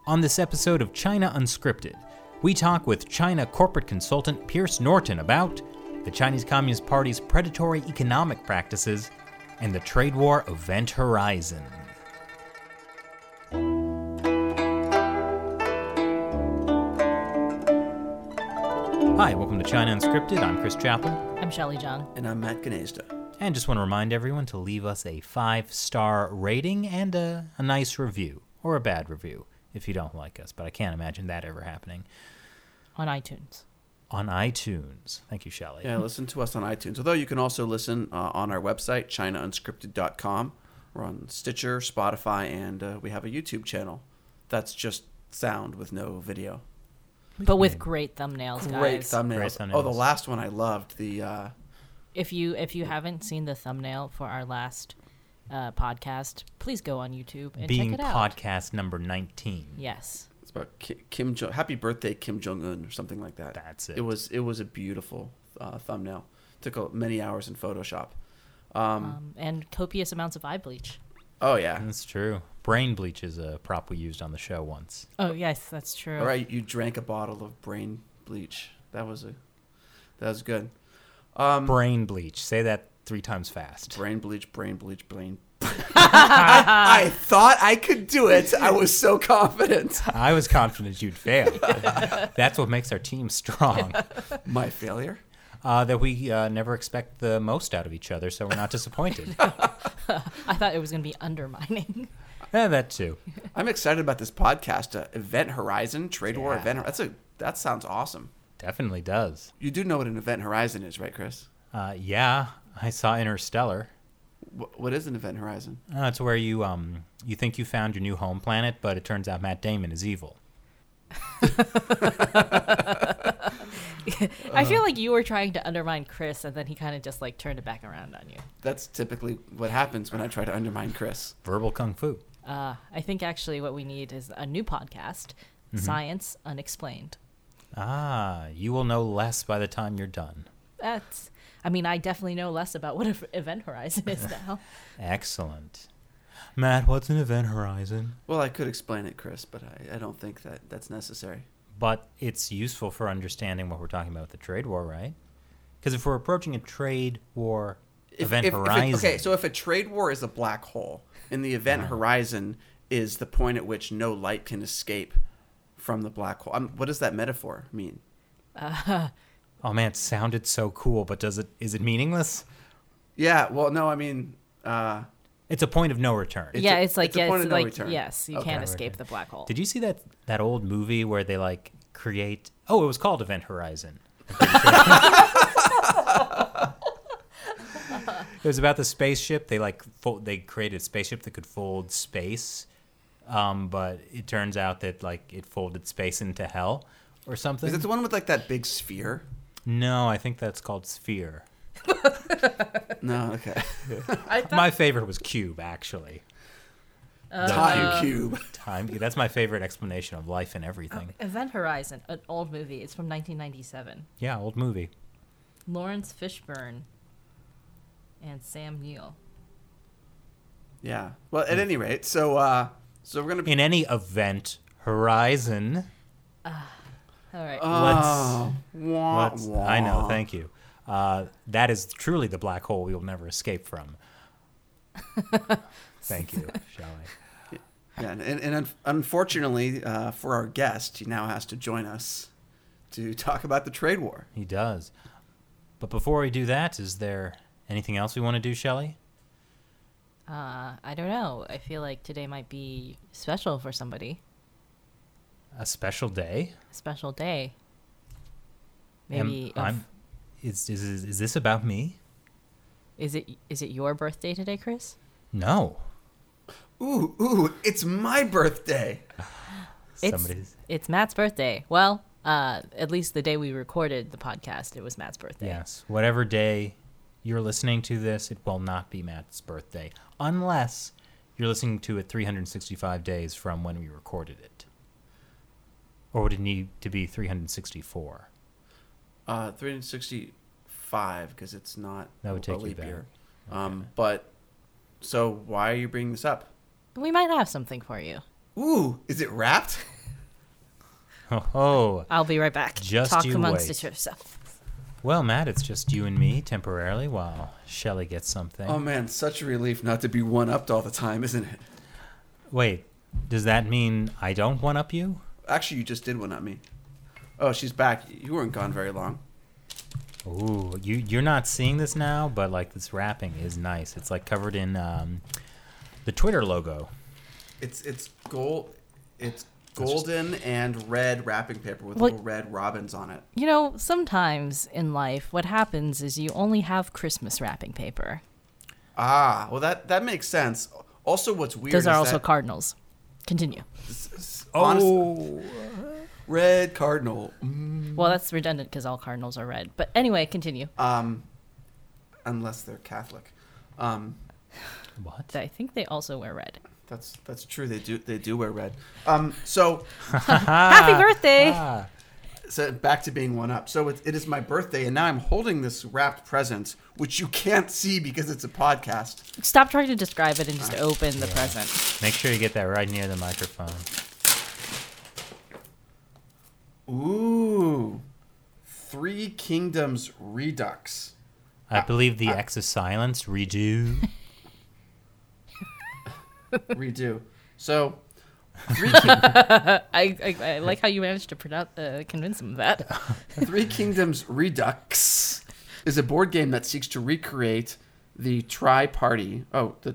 On this episode of China Unscripted, we talk with China corporate consultant Pierce Norton about the Chinese Communist Party's predatory economic practices and the trade war Event Horizon. Hi, welcome to China Unscripted. I'm Chris Chaplin. I'm Shelley John. And I'm Matt Gnezda. And just want to remind everyone to leave us a 5-star rating and a nice review, or a bad review, if you don't like us, but I can't imagine that ever happening. On iTunes. On iTunes. Thank you, Shelley. Yeah, listen to us on iTunes. Although you can also listen on our website, ChinaUnscripted.com. We're on Stitcher, Spotify, and we have a YouTube channel. That's just sound with no video. But with great thumbnails, Great guys. thumbnails. Great thumbnails. Oh, the last one I loved. The If you haven't seen the thumbnail for our last podcast, please go on YouTube and Being check it out. podcast number 19. Yes. it's about Kim Jong. Happy birthday, Kim Jong Un, or something like that. That's it. It was a beautiful thumbnail. Took many hours in Photoshop. And copious amounts of eye bleach. Oh yeah. That's true. Brain bleach is a prop we used on the show once. Oh, yes, that's true. All right, you drank a bottle of brain bleach. That was good. Brain bleach. Say that 3 times fast. Brain bleach, brain bleach, brain. I thought I could do it. I was so confident. I was confident you'd fail. That's what makes our team strong. My failure? That we never expect the most out of each other, so we're not disappointed. I thought it was going to be undermining. Yeah, that too. I'm excited about this podcast. Event Horizon, Trade War Yeah. Event. That sounds awesome. Definitely does. You do know what an Event Horizon is, right, Chris? Yeah, I saw Interstellar. What is an Event Horizon? It's where you think you found your new home planet, but it turns out Matt Damon is evil. I feel like you were trying to undermine Chris, and then he kind of just like turned it back around on you. That's typically what happens when I try to undermine Chris. Verbal kung fu. I think actually what we need is a new podcast, Science Unexplained. You will know less by the time you're done. I definitely know less about what Event Horizon is now. Excellent. Matt, what's an Event Horizon? Well, I could explain it, Chris, but I don't think that's necessary. But it's useful for understanding what we're talking about with the trade war, right? Because if we're approaching a trade war horizon... So if a trade war is a black hole, and the event horizon is the point at which no light can escape from the black hole, what does that metaphor mean? Oh man, it sounded so cool, but is it meaningless? Yeah, well, no, It's a point of no return. It's a point of no return. Yes, you can't Okay. escape the black hole. Did you see that old movie where they like create... Oh, it was called Event Horizon. It was about the spaceship. They created a spaceship that could fold space, but it turns out that like it folded space into hell or something. Is it the one with like that big sphere? No, I think that's called Sphere. No, okay. My favorite was Cube, actually. Time Cube. That's my favorite explanation of life and everything. Event Horizon, an old movie. It's from 1997. Yeah, old movie. Lawrence Fishburne and Sam Neill. Yeah. Well, at any rate, so we're gonna be In any event horizon, All right. let's. I know, thank you. That is truly the black hole we will never escape from. Thank you, Shelley. Yeah, and unfortunately for our guest, he now has to join us to talk about the trade war. He does. But before we do that, is there anything else we want to do, Shelley? I don't know. I feel like today might be special for somebody. A special day? A special day. Maybe. Is this about me? Is it your birthday today, Chris? No. Ooh, it's my birthday. It's Matt's birthday. Well, at least the day we recorded the podcast, it was Matt's birthday. Yes. Whatever day you're listening to this, it will not be Matt's birthday. Unless you're listening to it 365 days from when we recorded it. Or would it need to be 364? 365, because it's not That would a take you leap back. year. Okay. But, so why are you bringing this up? We might have something for you. Ooh, is it wrapped? Oh, I'll be right back. Just Talk you amongst wait. yourself. Well, Matt, it's just you and me temporarily while Shelly gets something. Oh man, such a relief not to be one-upped all the time, isn't it? Wait, does that mean I don't one-up you? Actually, you just did one-up me. Oh, she's back. You weren't gone very long. Ooh, you're not seeing this now, but like this wrapping is nice. It's like covered in the Twitter logo. It's gold. It's golden and red wrapping paper with little red robins on it. You know, sometimes in life, what happens is you only have Christmas wrapping paper. Ah, well that makes sense. Also, what's weird Those are is also that, cardinals. Continue. honestly, red cardinal. Well, that's redundant because all cardinals are red. But anyway, continue. Unless they're Catholic. What? I think they also wear red. That's true. They do wear red. So Happy birthday! So back to being one up. So it is my birthday, and now I'm holding this wrapped present, which you can't see because it's a podcast. Stop trying to describe it and just open the present. Make sure you get that right near the microphone. Ooh, Three Kingdoms Redux. I believe the X is silenced. Redo. Redo. So, I like how you managed to convince him of that. Three Kingdoms Redux is a board game that seeks to recreate the tripartite. Oh, the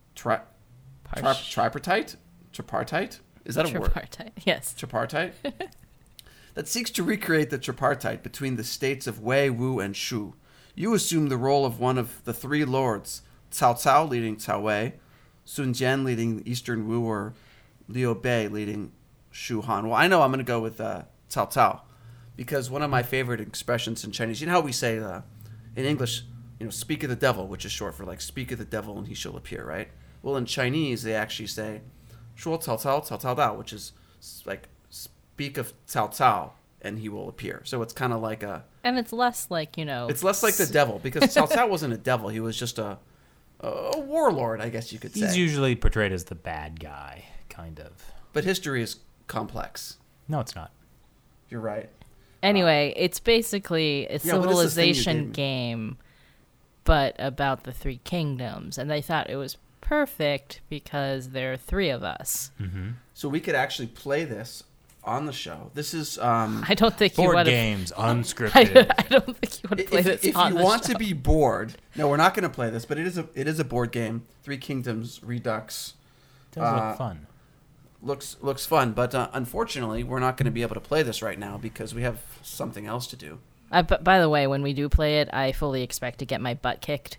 tripartite? Tripartite? Is that a word? Tripartite, yes. Tripartite? That seeks to recreate the tripartite between the states of Wei, Wu, and Shu. You assume the role of one of the three lords, Cao Cao leading Cao Wei, Sun Jian leading Eastern Wu, or Liu Bei leading Shu Han. Well, I know I'm going to go with Cao Cao because one of my favorite expressions in Chinese, you know how we say in English, speak of the devil, which is short for like speak of the devil and he shall appear, right? Well, in Chinese, they actually say Shuo Cao Cao Cao Cao Dao, which is like speak of Cao Cao and he will appear. So it's kind of like and it's less like, It's less like the devil because Cao Cao wasn't a devil. He was just a warlord, I guess you could say. He's usually portrayed as the bad guy, kind of. But history is complex. No, it's not. You're right. Anyway, it's basically a civilization game, but about the Three Kingdoms. And they thought it was perfect because there are three of us. Mm-hmm. So we could actually play this on the show. This is I don't think you board want games unscripted. I don't think you want to play this if on you the want show. to be bored. No, we're not going to play this, but it is a board game. Three Kingdoms Redux. Does look fun. Looks fun, but unfortunately, we're not going to be able to play this right now because we have something else to do. But by the way, when we do play it, I fully expect to get my butt kicked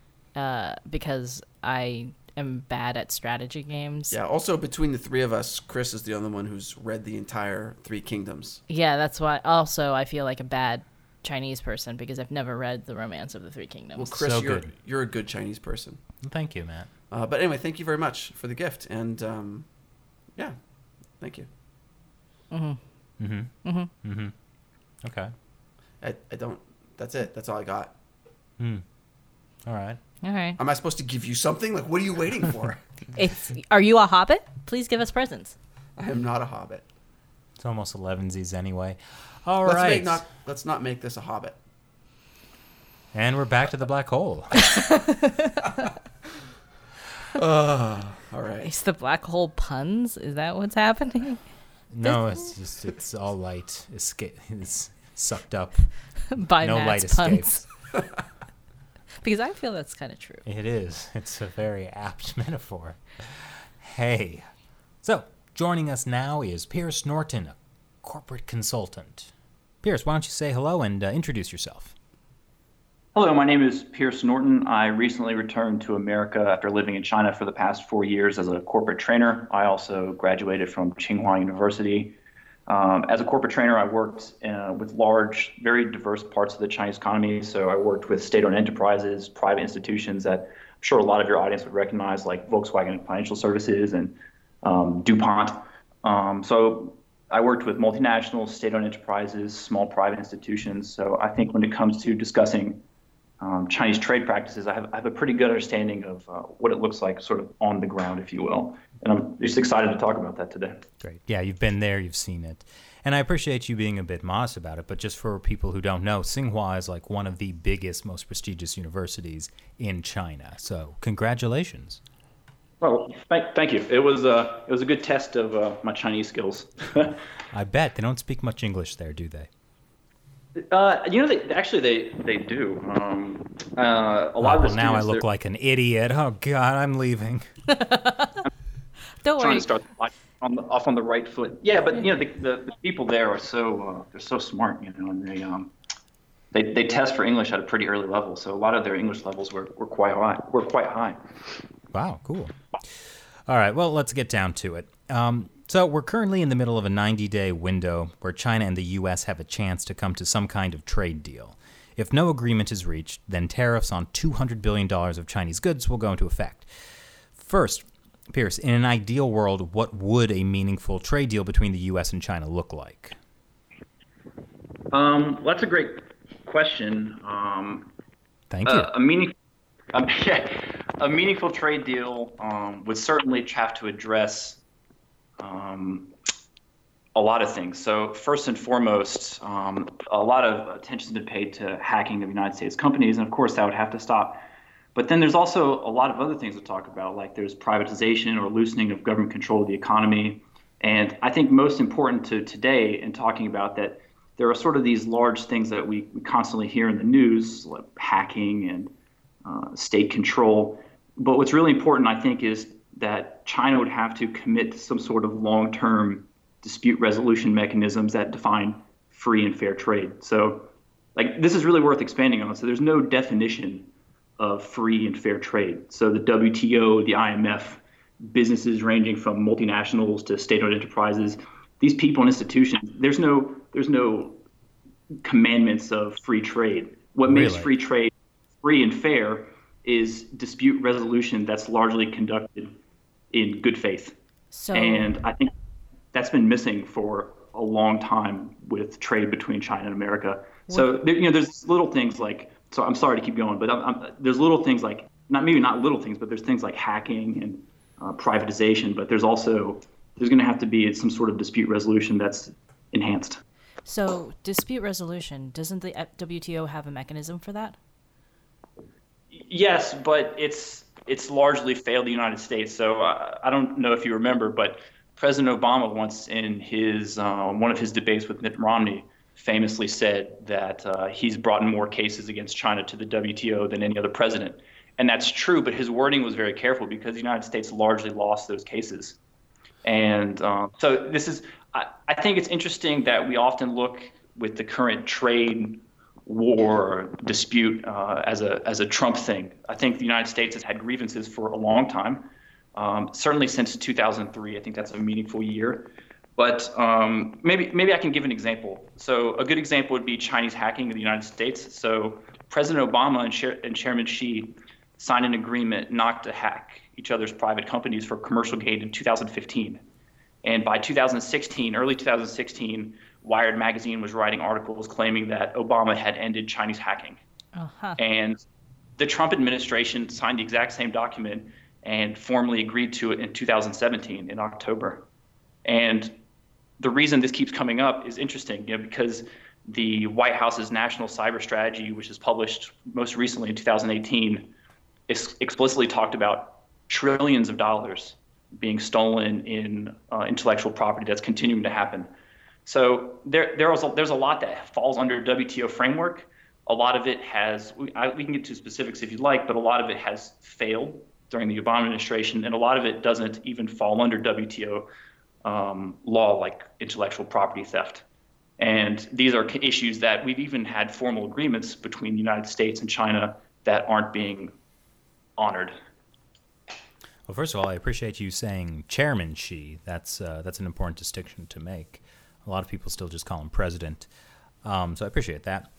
because I am bad at strategy games. Yeah, also between the three of us, Chris is the only one who's read the entire Three Kingdoms. Yeah, that's why also I feel like a bad Chinese person because I've never read The Romance of the Three Kingdoms. Well, Chris, So you're a good Chinese person. Thank you, Matt. But anyway, thank you very much for the gift, and yeah, thank you. Mm-hmm. Mm-hmm. Mm-hmm. Mm-hmm. Okay. I don't. That's it. That's all I got. All right. All right. Am I supposed to give you something? Like, what are you waiting for? Are you a hobbit? Please give us presents. I am not a hobbit. It's almost 11sies anyway. All Let's right. Let's not make this a hobbit. And we're back to the black hole. All right. Is the black hole puns? Is that what's happening? No, it's all light. It's sucked up. By No Matt's light puns. escapes. Because I feel that's kind of true. It is. It's a very apt metaphor. Hey. So, joining us now is Pierce Norton, a corporate consultant. Pierce, why don't you say hello and introduce yourself? Hello, my name is Pierce Norton. I recently returned to America after living in China for the past 4 years as a corporate trainer. I also graduated from Tsinghua University. As a corporate trainer, I worked with large, very diverse parts of the Chinese economy. So I worked with state-owned enterprises, private institutions that I'm sure a lot of your audience would recognize, like Volkswagen Financial Services and DuPont. So I worked with multinational, state-owned enterprises, small private institutions. So I think when it comes to discussing Chinese trade practices, I have a pretty good understanding of what it looks like sort of on the ground, if you will. And I'm just excited to talk about that today. Great. Yeah, you've been there, you've seen it. And I appreciate you being a bit modest about it, but just for people who don't know, Tsinghua is like one of the biggest, most prestigious universities in China. So congratulations. Well, thank you. It was a good test of my Chinese skills. I bet. They don't speak much English there, do they? They do. A lot of the students, now I look like an idiot. Oh God, I'm leaving. Don't trying worry. to start off on the right foot. Yeah, but the people there are they're so smart, and they test for English at a pretty early level. So a lot of their English levels were quite high. Wow, cool. All right, well, let's get down to it. So we're currently in the middle of a 90-day window where China and the U.S. have a chance to come to some kind of trade deal. If no agreement is reached, then tariffs on $200 billion of Chinese goods will go into effect. First, Pierce, in an ideal world, what would a meaningful trade deal between the U.S. and China look like? That's a great question. Thank you. A meaningful trade deal would certainly have to address a lot of things. So first and foremost, a lot of attention has been paid to hacking of United States companies, and of course that would have to stop. But then there's also a lot of other things to talk about, like there's privatization or loosening of government control of the economy. And I think most important to today in talking about that, there are sort of these large things that we constantly hear in the news, like hacking and state control. But what's really important, I think, is that China would have to commit to some sort of long-term dispute resolution mechanisms that define free and fair trade. So this is really worth expanding on. So there's no definition of free and fair trade. So the WTO, the IMF, businesses ranging from multinationals to state-owned enterprises, these people and institutions, there's no commandments of free trade. What makes free trade free and fair is dispute resolution that's largely conducted in good faith. And I think that's been missing for a long time with trade between China and America. So there's little things like, so I'm sorry to keep going, but there's little things like, not little things, but there's things like hacking and privatization, but there's going to have to be some sort of dispute resolution that's enhanced. So dispute resolution, doesn't the WTO have a mechanism for that? Yes, but it's largely failed the United States. So I don't know if you remember, but President Obama once in his one of his debates with Mitt Romney famously said that he's brought in more cases against China to the WTO than any other president. And that's true, but his wording was very careful because the United States largely lost those cases. And so this is, I think it's interesting that we often look with the current trade war dispute as a Trump thing. I think the United States has had grievances for a long time, certainly since 2003. I think that's a meaningful year. But maybe I can give an example. So a good example would be Chinese hacking in the United States. So President Obama and Chairman Xi signed an agreement not to hack each other's private companies for commercial gain in 2015. And by 2016, early 2016, Wired magazine was writing articles claiming that Obama had ended Chinese hacking. Uh-huh. And the Trump administration signed the exact same document and formally agreed to it in 2017 in October. And the reason this keeps coming up is interesting, because the White House's National Cyber Strategy, which is published most recently in 2018, explicitly talked about trillions of dollars being stolen in intellectual property that's continuing to happen. So there's a lot that falls under WTO framework. A lot of it has, we can get to specifics if you'd like, but a lot of it has failed during the Obama administration, and a lot of it doesn't even fall under WTO law, like intellectual property theft. And these are issues that we've even had formal agreements between the United States and China that aren't being honored. Well, first of all, I appreciate you saying Chairman Xi. That's an important distinction to make. A lot of people still just call him President. So I appreciate that.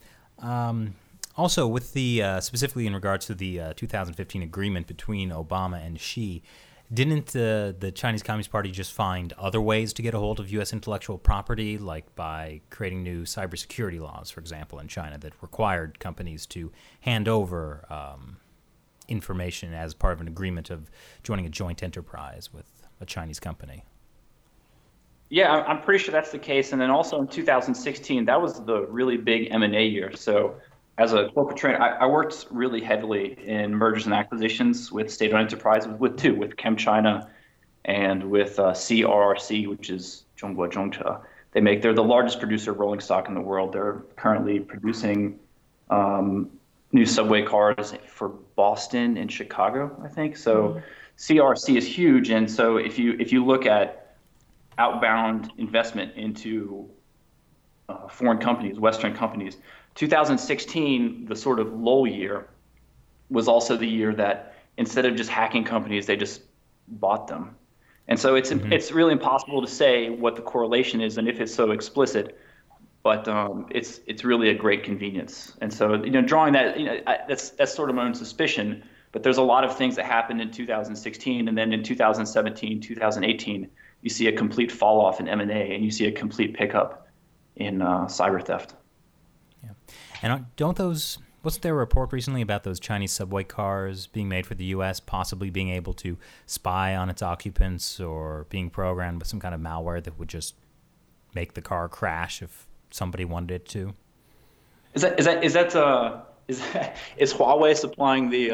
Also, with the specifically in regards to the 2015 agreement between Obama and Xi, didn't the Chinese Communist Party just find other ways to get a hold of U.S. intellectual property, like by creating new cybersecurity laws, for example, in China that required companies to hand over information as part of an agreement of joining a joint enterprise with a Chinese company. Yeah, I'm pretty sure that's the case. And then also in 2016, that was the really big M&A year. So as a corporate trainer, I worked really heavily in mergers and acquisitions with state-owned enterprises, with ChemChina and with CRRC, which is Zhongguo Zhongche. They're the largest producer of rolling stock in the world. They're currently producing new subway cars for Boston and Chicago, I think. So CRRC is huge. And so if you look at outbound investment into foreign companies, Western companies, 2016, the sort of lull year, was also the year that instead of just hacking companies, they just bought them. And so it's really impossible to say what the correlation is and if it's so explicit, but it's really a great convenience. And so drawing that, that's sort of my own suspicion. But there's a lot of things that happened in 2016, and then in 2017, 2018. You see a complete fall off in M&A, and you see a complete pickup in cyber theft. Yeah, and wasn't there a report recently about those Chinese subway cars being made for the U.S., possibly being able to spy on its occupants or being programmed with some kind of malware that would just make the car crash if somebody wanted it to? Is Huawei supplying the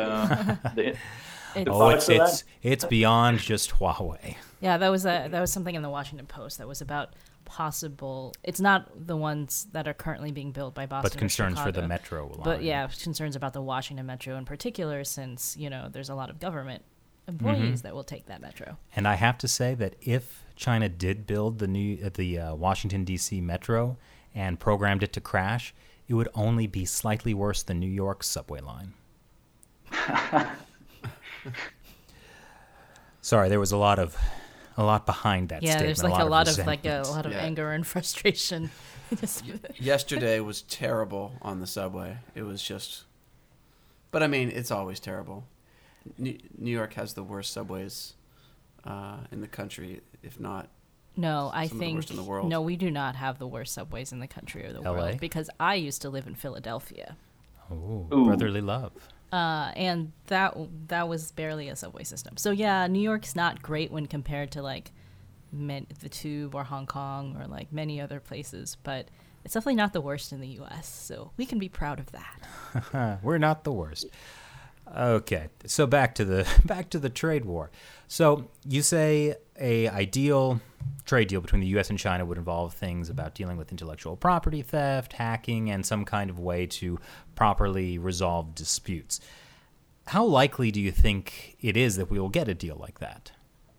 it's beyond just Huawei. Yeah, that was something in the Washington Post that was about possible. It's not the ones that are currently being built by Boston, but concerns or Chicago, for the metro line. But yeah, concerns about the Washington Metro in particular, since there's a lot of government employees that will take that metro. And I have to say that if China did build the Washington D.C. metro and programmed it to crash, it would only be slightly worse than New York's subway line. Sorry, there was a lot behind that statement. Yeah, there's a lot of anger and frustration. Yesterday was terrible on the subway. It was just, but I mean, it's always terrible. New York has the worst subways in the country, if not. No, I think the worst in the world. No, we do not have the worst subways in the country or the LA? world, because I used to live in Philadelphia. Ooh. Brotherly love. And that was barely a subway system. So yeah, New York's not great when compared to the Tube or Hong Kong or many other places, but it's definitely not the worst in the U.S. So we can be proud of that. We're not the worst. Okay, so back to the trade war. So you say a ideal trade deal between the U.S. and China would involve things about dealing with intellectual property theft, hacking, and some kind of way to properly resolve disputes. How likely do you think it is that we will get a deal like that?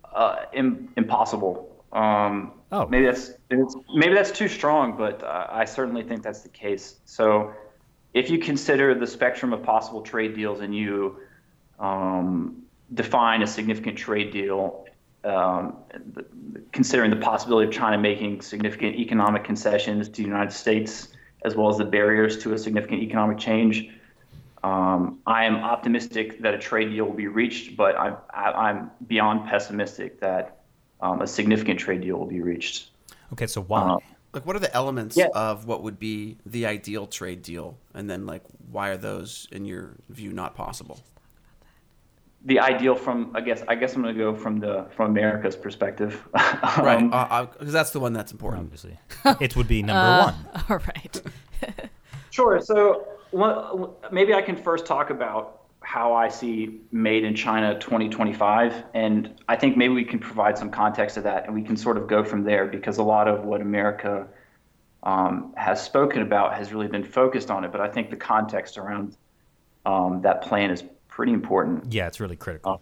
Impossible. Maybe that's too strong, but I certainly think that's the case. So if you consider the spectrum of possible trade deals and you define a significant trade deal, considering the possibility of China making significant economic concessions to the United States, as well as the barriers to a significant economic change, I am optimistic that a trade deal will be reached, but I'm beyond pessimistic that a significant trade deal will be reached. Okay, so why? What are the elements of what would be the ideal trade deal, and then why are those, in your view, not possible? The ideal I guess I'm going to go from America's perspective. Right, because that's the one that's important. Obviously, it would be number one. All right. Sure. So maybe I can first talk about how I see Made in China 2025, and I think maybe we can provide some context to that, and we can sort of go from there, because a lot of what America has spoken about has really been focused on it, but I think the context around that plan is pretty important. Yeah, it's really critical.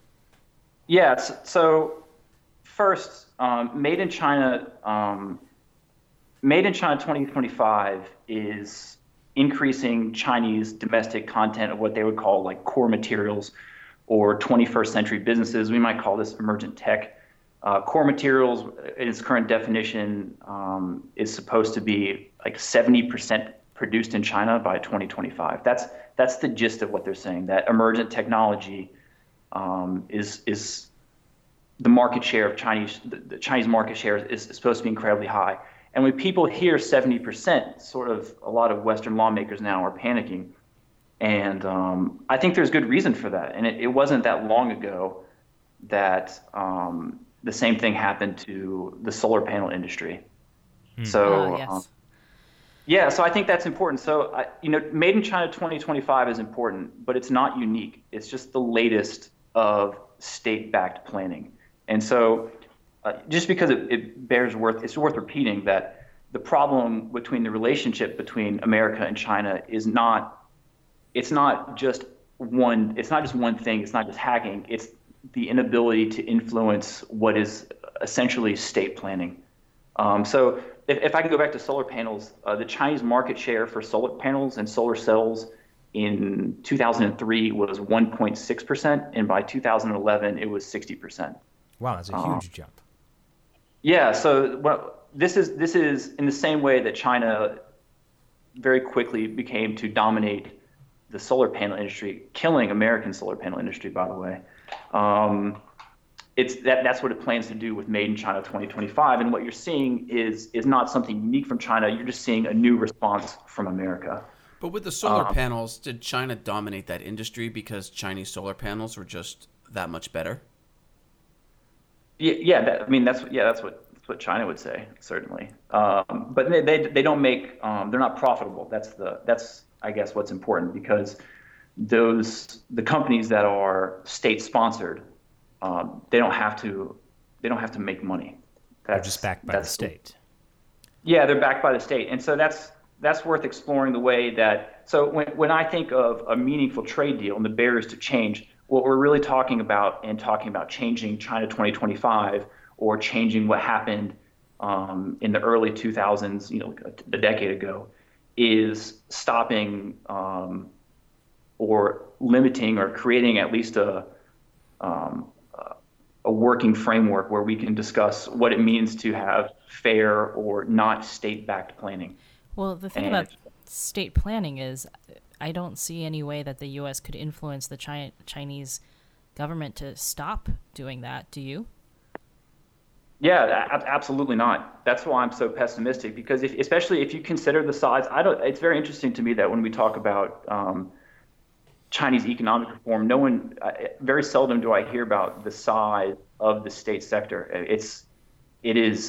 So first, Made in China 2025 is increasing Chinese domestic content of what they would call core materials or 21st century businesses. We might call this emergent tech. Core materials, in its current definition, is supposed to be 70% produced in China by 2025. That's the gist of what they're saying, that emergent technology is the market share of the Chinese market share is supposed to be incredibly high. And when people hear 70%, sort of a lot of Western lawmakers now are panicking. And I think there's good reason for that. And it wasn't that long ago that the same thing happened to the solar panel industry. Hmm. So Yes. yeah, so I think that's important. So, Made in China 2025 is important, but it's not unique. It's just the latest of state-backed planning. And so, just because it's worth repeating that the problem between the relationship between America and China it's not just one thing. It's not just hacking. It's the inability to influence what is essentially state planning. So if I can go back to solar panels, the Chinese market share for solar panels and solar cells in 2003 was 1.6%, and by 2011 it was 60%. Wow, that's a huge jump. Yeah, so this is in the same way that China very quickly became to dominate the solar panel industry, killing American solar panel industry, by the way. That's what it plans to do with Made in China 2025. And what you're seeing is not something unique from China. You're just seeing a new response from America. But with the solar panels, did China dominate that industry because Chinese solar panels were just that much better? Yeah. That's what China would say, certainly. But they don't make they're not profitable. That's I guess what's important, because the companies that are state sponsored, they don't have to make money. They're just backed by the state. Yeah, they're backed by the state, and so that's worth exploring the way that. So when I think of a meaningful trade deal and the barriers to change, what we're really talking about changing China 2025 or changing what happened in the early 2000s, a decade ago, is stopping or limiting or creating at least a working framework where we can discuss what it means to have fair or not state-backed planning. Well, the thing about state planning is I don't see any way that the U.S. could influence the Chinese government to stop doing that. Do you? Yeah, absolutely not. That's why I'm so pessimistic, because especially if you consider the size, it's very interesting to me that when we talk about Chinese economic reform, very seldom do I hear about the size of the state sector. It is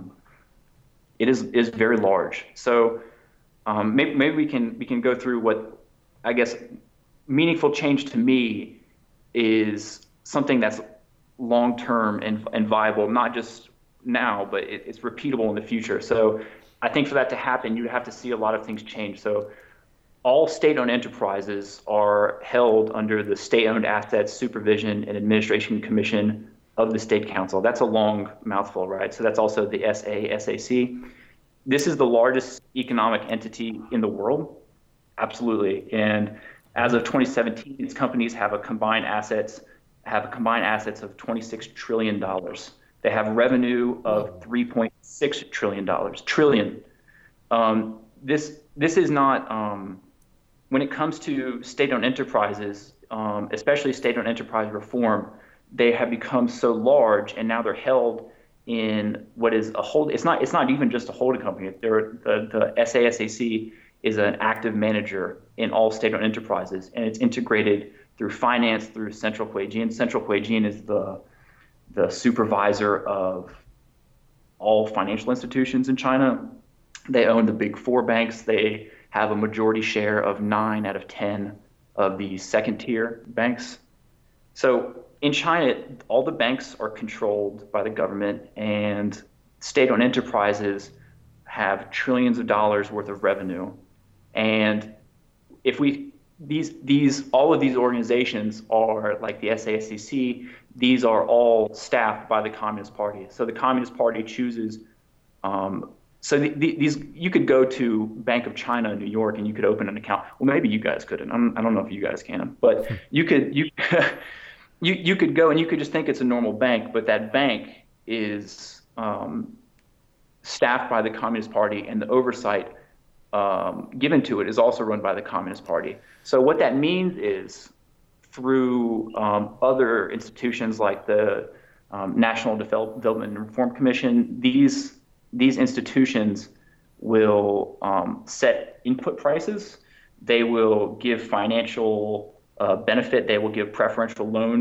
very large. So maybe we can go through what I guess meaningful change to me is something that's long-term and viable, not just now, but it's repeatable in the future. So I think for that to happen, you have to see a lot of things change. So all state-owned enterprises are held under the State-Owned Assets Supervision and Administration Commission of the State Council. That's a long mouthful, right? So that's also the SASAC. This is the largest economic entity in the world, absolutely. And as of 2017, its companies have combined assets of $26 trillion. They have revenue of $3.6 trillion. This is not, when it comes to state-owned enterprises, especially state-owned enterprise reform, they have become so large, and now they're held in what is a hold. It's not even just a holding company. The SASAC is an active manager in all state-owned enterprises, and it's integrated through finance through Central Huijin. Central Huijin is the supervisor of all financial institutions in China. They own the big four banks. They have a majority share of 9 out of 10 of the second-tier banks. So in China, all the banks are controlled by the government, and state-owned enterprises have trillions of dollars worth of revenue. And if all of these organizations are like the SASAC, these are all staffed by the Communist Party. So the Communist Party chooses. These you could go to Bank of China in New York and you could open an account. Well, maybe you guys couldn't. I don't know if you guys can, but you could you could go and you could just think it's a normal bank, but that bank is staffed by the Communist Party, and the oversight given to it is also run by the Communist Party. So what that means is through other institutions like the National Development and Reform Commission, these institutions will set input prices. They will give financial benefit. They will give preferential loans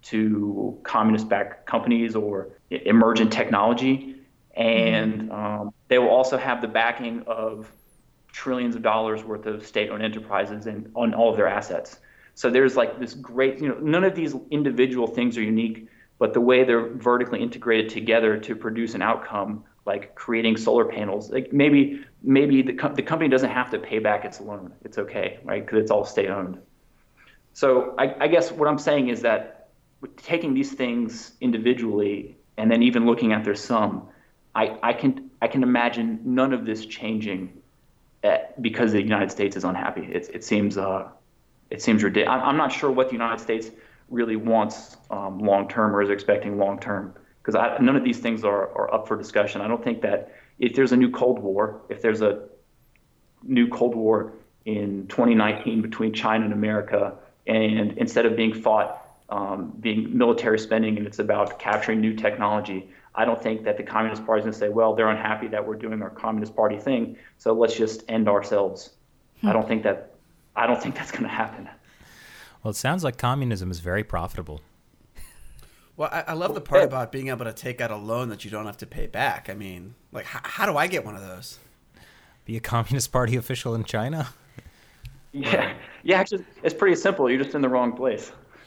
to communist-backed companies or emergent technology. And they will also have the backing of trillions of dollars worth of state-owned enterprises and on all of their assets. So there's like this great, none of these individual things are unique, but the way they're vertically integrated together to produce an outcome, like creating solar panels, like maybe the company doesn't have to pay back its loan. It's okay, right? Because it's all state-owned. So I guess what I'm saying is that taking these things individually and then even looking at their sum, I can imagine none of this changing because the United States is unhappy. It seems ridiculous. I'm not sure what the United States really wants long term or is expecting long term, because none of these things are up for discussion. I don't think that if there's a new Cold War, if there's a new Cold War in 2019 between China and America, and instead of being fought being military spending and it's about capturing new technology, I don't think that the Communist Party is going to say, well, they're unhappy that we're doing our Communist Party thing, so let's just end ourselves. I don't think that's going to happen. Well, it sounds like communism is very profitable. Well, I love the part about being able to take out a loan that you don't have to pay back. I mean, like, how do I get one of those? Be a Communist Party official in China? Yeah, actually, it's pretty simple. You're just in the wrong place.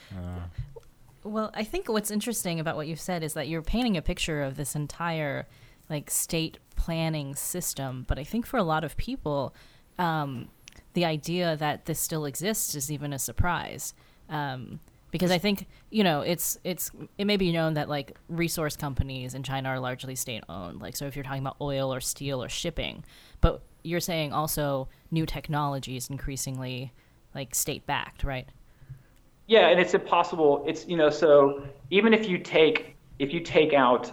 Well, I think what's interesting about what you've said is that you're painting a picture of this entire like state planning system. But I think for a lot of people, the idea that this still exists is even a surprise. Because I think, it may be known that like resource companies in China are largely state owned. Like, so if you're talking about oil or steel or shipping, but you're saying also new technology is increasingly like state backed, right? Yeah, and it's impossible. It's so even if you take out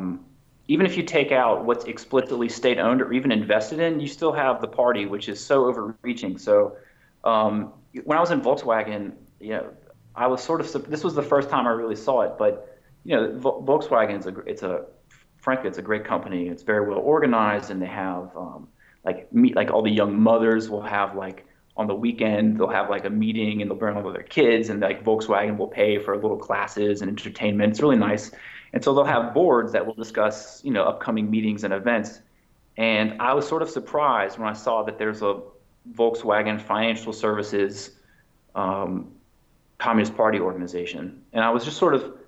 what's explicitly state owned or even invested in, you still have the party, which is so overreaching. So when I was in Volkswagen, I was this was the first time I really saw it. But Volkswagen frankly it's a great company. It's very well organized, and they have like all the young mothers will have like. On the weekend, they'll have like a meeting and they'll bring all of their kids, and like Volkswagen will pay for little classes and entertainment. It's really nice. And so they'll have boards that will discuss, upcoming meetings and events. And I was sort of surprised when I saw that there's a Volkswagen Financial Services Communist Party organization. And I was just sort of,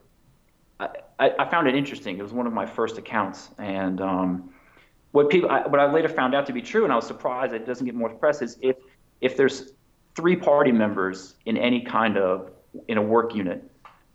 I found it interesting. It was one of my first accounts. And what I later found out to be true, and I was surprised it doesn't get more press, is if there's 3 party members in any kind of in a work unit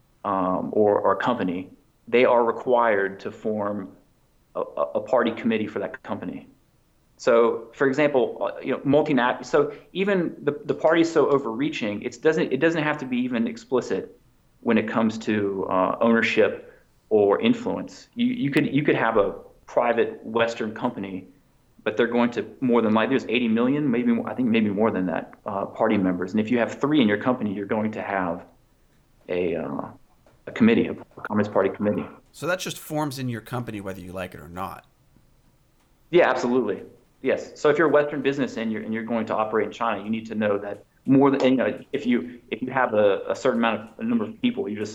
or a company, they are required to form a party committee for that company. So, for example, multinational. So even the party is so overreaching, it doesn't have to be even explicit when it comes to ownership or influence. You could have a private Western company, but they're going to more than likely, there's 80 million, maybe more than that, party members. And if you have 3 in your company, you're going to have a committee, a Communist Party committee. So that just forms in your company whether you like it or not. Yeah, absolutely. Yes. So if you're a Western business and you're going to operate in China, you need to know that more than if you have a certain number of people, you're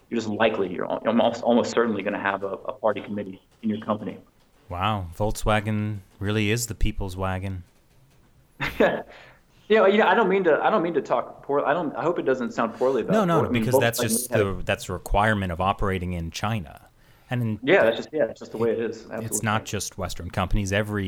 almost certainly going to have a party committee in your company. Wow, Volkswagen really is the people's wagon. I don't mean to talk poor. I hope it doesn't sound poorly about. No, because that's a requirement of operating in China, and that's just the way it is. Absolutely. It's not just Western companies.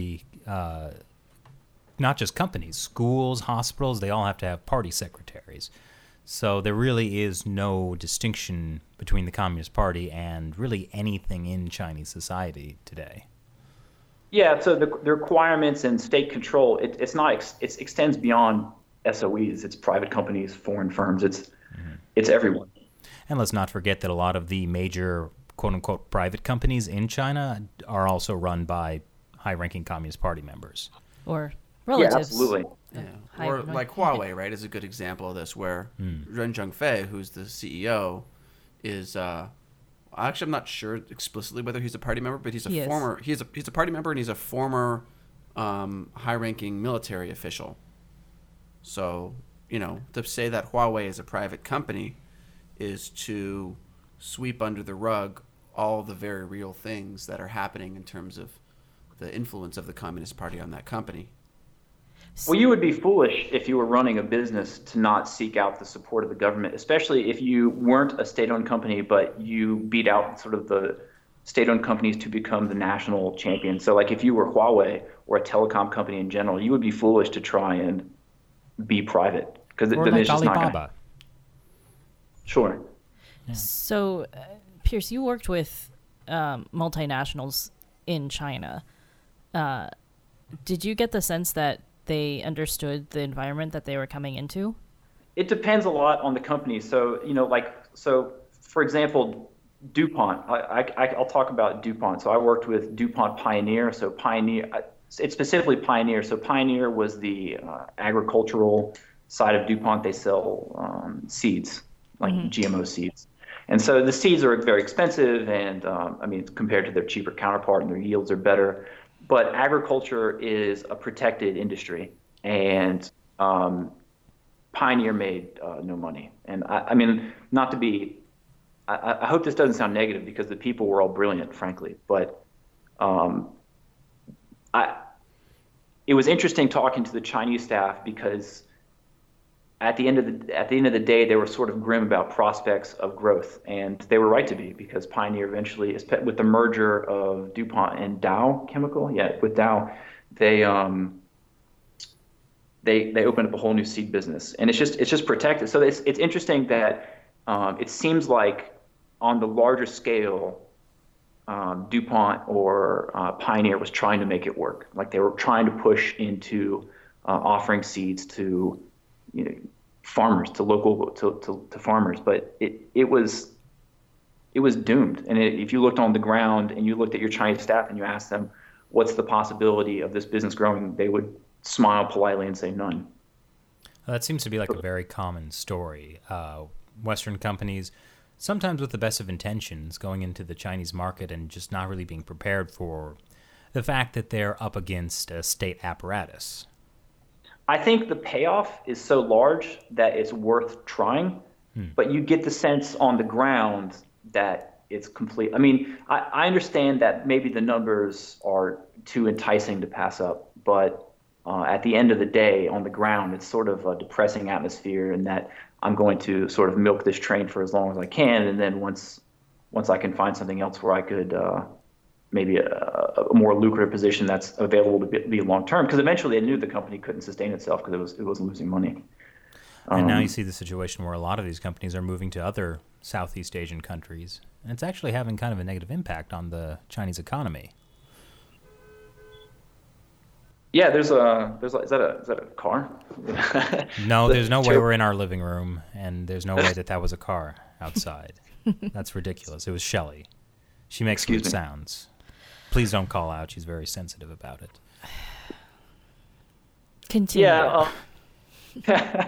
Not just companies, schools, hospitals. They all have to have party secretaries. So there really is no distinction between the Communist Party and really anything in Chinese society today. Yeah, so the requirements and state control, it extends beyond SOEs. It's private companies, foreign firms. It's everyone. And let's not forget that a lot of the major quote-unquote private companies in China are also run by high-ranking Communist Party members. Or relatives. Yeah, absolutely. Yeah. Or like Huawei, right, is a good example of this, where Ren Zhengfei, who's the CEO, is actually I'm not sure explicitly whether he's a party member, but he's a party member, and he's a former high-ranking military official. So to say that Huawei is a private company is to sweep under the rug all the very real things that are happening in terms of the influence of the Communist Party on that company. Well, you would be foolish if you were running a business to not seek out the support of the government, especially if you weren't a state-owned company, but you beat out sort of the state-owned companies to become the national champion. So like if you were Huawei or a telecom company in general, you would be foolish to try and be private, because Or then like it's just not Alibaba. gonna... Sure. So, Pierce, you worked with multinationals in China. Did you get the sense that they understood the environment that they were coming into? It depends a lot on the company. So, for example, DuPont, I'll talk about DuPont. So I worked with DuPont Pioneer. So it's specifically Pioneer. So Pioneer was the agricultural side of DuPont. They sell seeds, like GMO seeds. And so the seeds are very expensive, and compared to their cheaper counterpart, and their yields are better. But agriculture is a protected industry, and Pioneer made no money. And I hope this doesn't sound negative, because the people were all brilliant, frankly. But it was interesting talking to the Chinese staff, because at the end of the day, they were sort of grim about prospects of growth, and they were right to be, because Pioneer eventually, with the merger of DuPont and Dow Chemical, with Dow, they opened up a whole new seed business, and it's just protected. So it's interesting that it seems like on the larger scale, DuPont or Pioneer was trying to make it work. Like they were trying to push into offering seeds to farmers, to farmers, but it was doomed. And if you looked on the ground and you looked at your Chinese staff and you asked them, what's the possibility of this business growing, they would smile politely and say none. That seems to be like a very common story. Western companies, sometimes with the best of intentions, going into the Chinese market and just not really being prepared for the fact that they're up against a state apparatus. I think the payoff is so large that it's worth trying, but you get the sense on the ground that it's complete. I mean, I understand that maybe the numbers are too enticing to pass up, but at the end of the day, on the ground, it's sort of a depressing atmosphere, and that I'm going to sort of milk this train for as long as I can, and then once I can find something else where I could maybe a more lucrative position that's available to be long term, because eventually I knew the company couldn't sustain itself because it was losing money. And now you see the situation where a lot of these companies are moving to other Southeast Asian countries, and it's actually having kind of a negative impact on the Chinese economy. Yeah, is that a car? No, there's no way we're in our living room, and there's no way that was a car outside. That's ridiculous. It was Shelley. She makes good sounds. Please don't call out. She's very sensitive about it. Continue. Yeah.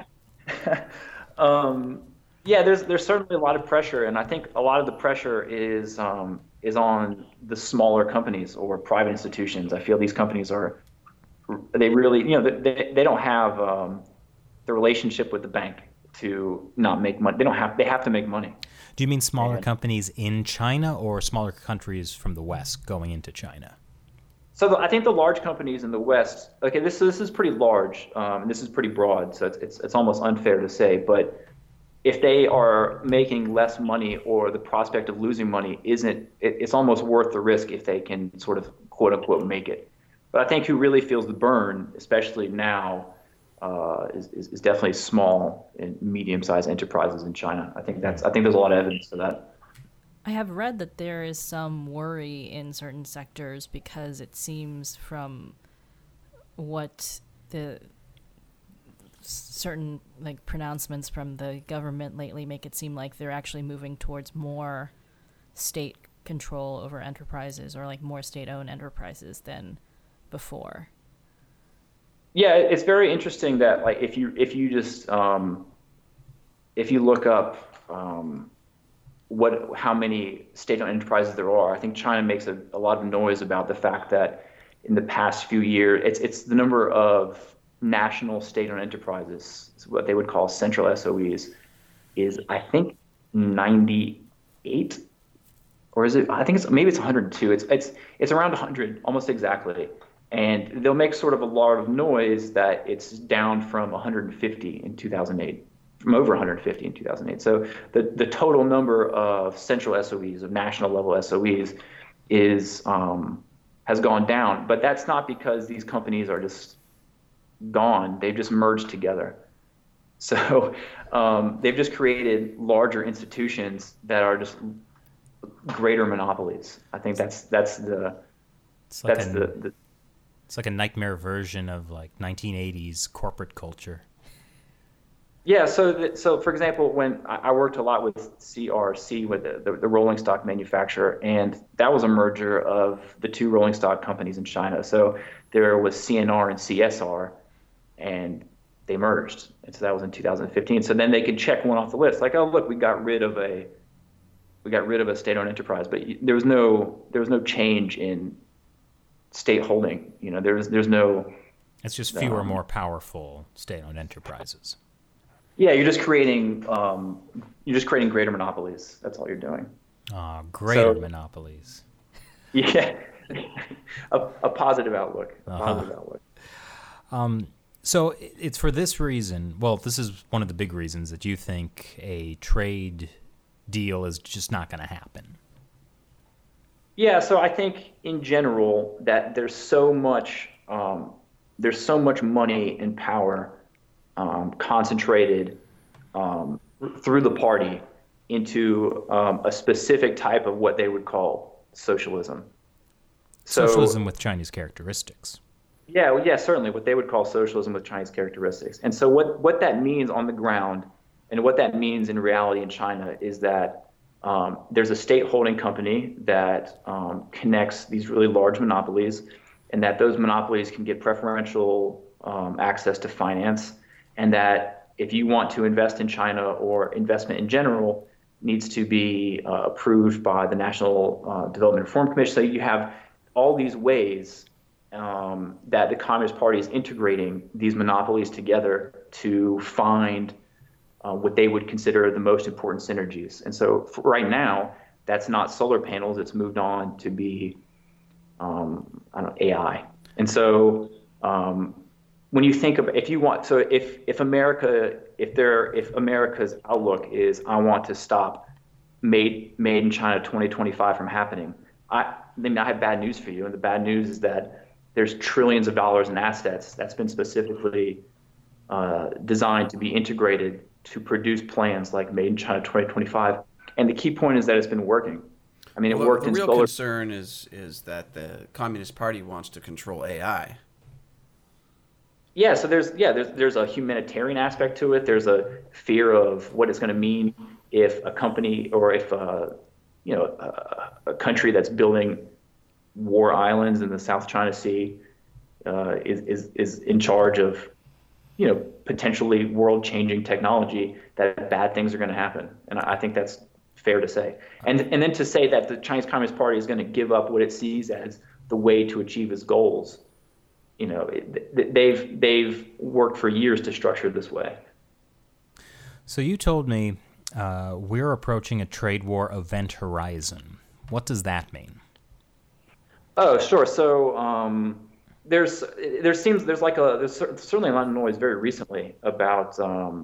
There's certainly a lot of pressure, and I think a lot of the pressure is on the smaller companies or private institutions. I feel these companies they really, they don't have the relationship with the bank to not make money. They have to make money. Do you mean smaller companies in China or smaller countries from the West going into China? So I think the large companies in the West, okay, this is pretty large, and this is pretty broad, so it's almost unfair to say, but if they are making less money or the prospect of losing money it's almost worth the risk if they can sort of quote unquote make it. But I think who really feels the burn, especially now, is definitely small and medium-sized enterprises in China. I think there's a lot of evidence for that. I have read that there is some worry in certain sectors because it seems from what the certain pronouncements from the government lately make it seem like they're actually moving towards more state control over enterprises, or more state-owned enterprises than before. Yeah, it's very interesting that if you look up how many state-owned enterprises there are, I think China makes a lot of noise about the fact that in the past few years, it's the number of national state-owned enterprises, what they would call central SOEs, is I think 98% or is it? I think maybe it's 102. It's around 100, almost exactly. And they'll make sort of a lot of noise that it's down from 150 in 2008, from over 150 in 2008. So the total number of central SOEs, of national level SOEs, is has gone down. But that's not because these companies are just gone. They've just merged together. So they've just created larger institutions that are just greater monopolies. I think that's the It's like a nightmare version of like 1980s corporate culture. Yeah. So for example, when I worked a lot with CRC, with the rolling stock manufacturer, and that was a merger of the two rolling stock companies in China. So there was CNR and CSR, and they merged. And so that was in 2015. So then they could check one off the list, like, oh look, we got rid of a state-owned enterprise, but there was no change in state holding. There's no. It's just fewer, more powerful state-owned enterprises. Yeah, you're just creating greater monopolies. That's all you're doing. Greater monopolies. Yeah, a positive outlook. Positive outlook. So it's for this reason. Well, this is one of the big reasons that you think a trade deal is just not going to happen. Yeah, so I think in general that there's so much money and power concentrated through the party into a specific type of what they would call socialism. Socialism with Chinese characteristics. Yeah, certainly what they would call socialism with Chinese characteristics. And so what that means on the ground and what that means in reality in China is that there's a state holding company that connects these really large monopolies, and that those monopolies can get preferential access to finance, and that if you want to invest in China, or investment in general needs to be approved by the National Development Reform Commission. So you have all these ways that the Communist Party is integrating these monopolies together to find what they would consider the most important synergies. And so right now, that's not solar panels. It's moved on to be AI. And so when you think of, if America's outlook is, I want to stop made in China 2025 from happening, I have bad news for you. And the bad news is that there's trillions of dollars in assets that's been specifically designed to be integrated to produce plans like Made in China 2025. And the key point is that it's been working. I mean, it worked in solar. The real concern is that the Communist Party wants to control AI. Yeah, so there's a humanitarian aspect to it. There's a fear of what it's going to mean if a company, or if a country that's building war islands in the South China Sea is in charge of potentially world-changing technology, that bad things are going to happen. And I think that's fair to say. And then to say that the Chinese Communist Party is going to give up what it sees as the way to achieve its goals, they've worked for years to structure this way. So you told me we're approaching a trade war event horizon. What does that mean? Oh, sure. So there's certainly a lot of noise very recently about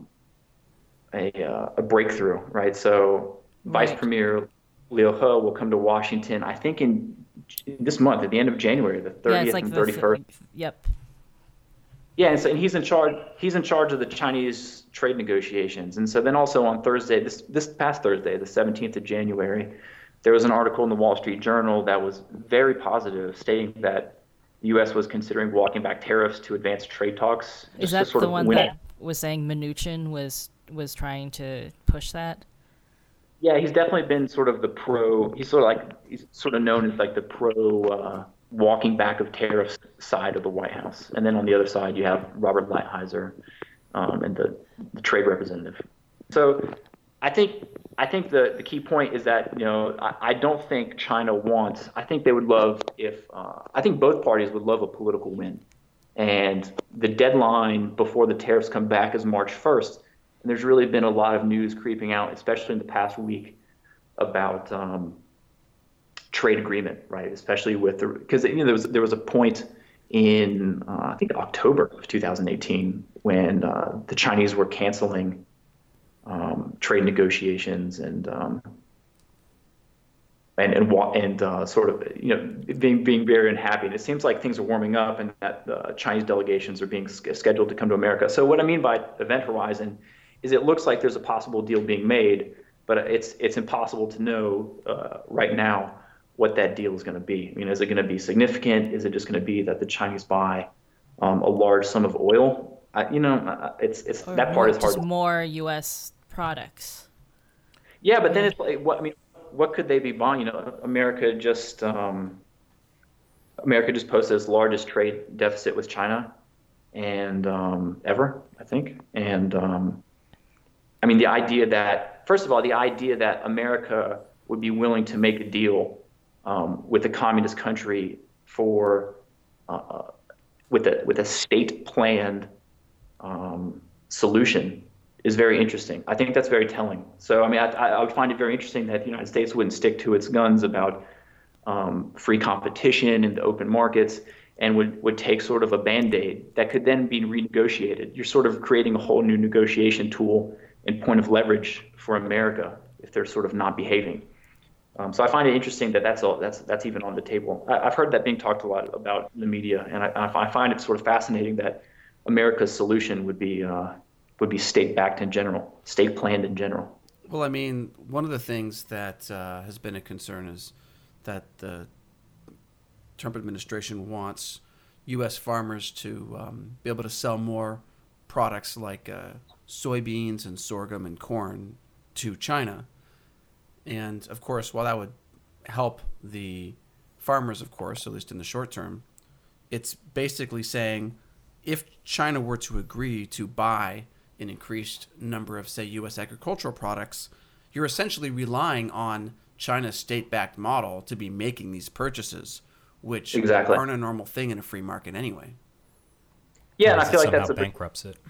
a breakthrough, right? So Right. Vice Premier Liu He will come to Washington, I think in this month, at the end of January, the 30th and 31st. Yep. Yeah, and so he's in charge. He's in charge of the Chinese trade negotiations. And so then also on Thursday, this past Thursday, the 17th of January, there was an article in the Wall Street Journal that was very positive, stating that the U.S. was considering walking back tariffs to advance trade talks. Is that the one that was saying Mnuchin was trying to push that? Yeah, he's definitely been sort of the pro. He's sort of known as like the pro walking back of tariffs side of the White House. And then on the other side, you have Robert Lighthizer and the trade representative. So I think the key point is that I don't think China wants. I think they would love if I think both parties would love a political win, and the deadline before the tariffs come back is March 1st. And there's really been a lot of news creeping out, especially in the past week, about trade agreement, right? Especially with because there was a point in I think October of 2018 when the Chinese were canceling trade negotiations and sort of being very unhappy. And it seems like things are warming up, and that Chinese delegations are being scheduled to come to America. So what I mean by event horizon is it looks like there's a possible deal being made, but it's impossible to know right now what that deal is going to be. I mean, is it going to be significant? Is it just going to be that the Chinese buy a large sum of oil? It's Or that part is hard. just more U.S. products. Yeah, but then it's like, what could they be buying? America just posted its largest trade deficit with China, and ever, I think. And I mean, the idea that America would be willing to make a deal with a communist country for with a state planned solution is very interesting. I think that's very telling. So I mean, I would find it very interesting that the United States wouldn't stick to its guns about free competition in the open markets, and would take sort of a Band-Aid that could then be renegotiated. You're sort of creating a whole new negotiation tool and point of leverage for America if they're sort of not behaving. So I find it interesting that that's even on the table. I've heard that being talked a lot about in the media, and I find it sort of fascinating that America's solution would be state-backed in general, state-planned in general. Well, I mean, one of the things that has been a concern is that the Trump administration wants U.S. farmers to be able to sell more products like soybeans and sorghum and corn to China. And, of course, while that would help the farmers, of course, at least in the short term, it's basically saying if China were to agree to buy an increased number of, say, U.S. agricultural products, you're essentially relying on China's state-backed model to be making these purchases, which aren't a normal thing in a free market anyway. Yeah, and I feel like that's bankrupts it.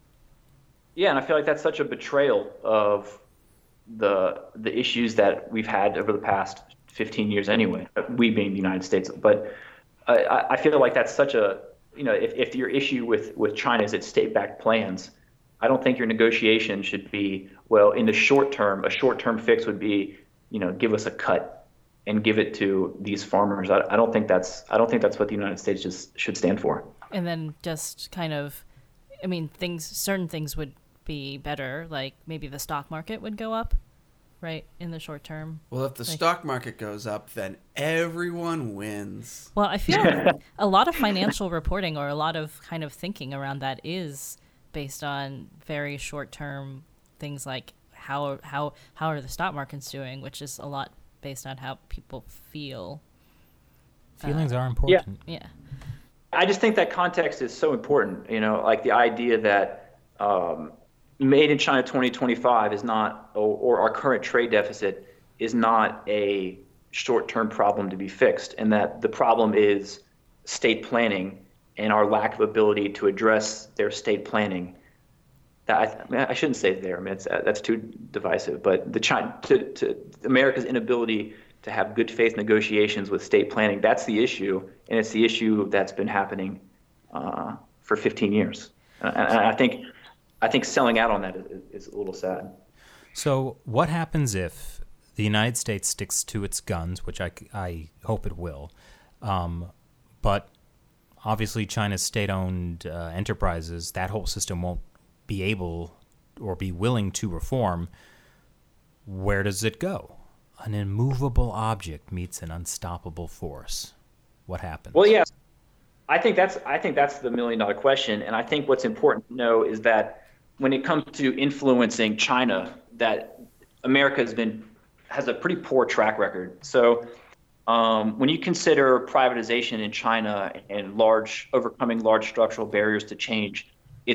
Yeah, and I feel like that's such a betrayal of the issues that we've had over the past 15 years anyway, we being the United States. But I feel like that's such a, if your issue with China is its state-backed plans, I don't think your negotiation should be, well, in the short term, a short-term fix would be, give us a cut and give it to these farmers. I don't think that's what the United States just should stand for. And then just kind of, I mean, certain things would be better, like maybe the stock market would go up, right, in the short term. Well, if the stock market goes up, then everyone wins. Well, I feel like a lot of financial reporting or a lot of kind of thinking around that is based on very short-term things like how are the stock markets doing, which is a lot based on how people feel. Feelings are important. Yeah. I just think that context is so important, like the idea that Made in China 2025 is not, or our current trade deficit is not a short-term problem to be fixed, and that the problem is state planning and our lack of ability to address their state planning. I shouldn't say there. I mean, that's too divisive. But America's inability to have good faith negotiations with state planning, that's the issue, and it's the issue that's been happening for 15 years. And I think selling out on that is a little sad. So what happens if the United States sticks to its guns, which I hope it will, but obviously China's state-owned enterprises, that whole system won't be able or be willing to reform. Where does it go? An immovable object meets an unstoppable force. What happens? Well, yes, I think that's the $1 million question, and I think what's important to know is that when it comes to influencing China, that America has a pretty poor track record. So when you consider privatization in China and overcoming large structural barriers to change, it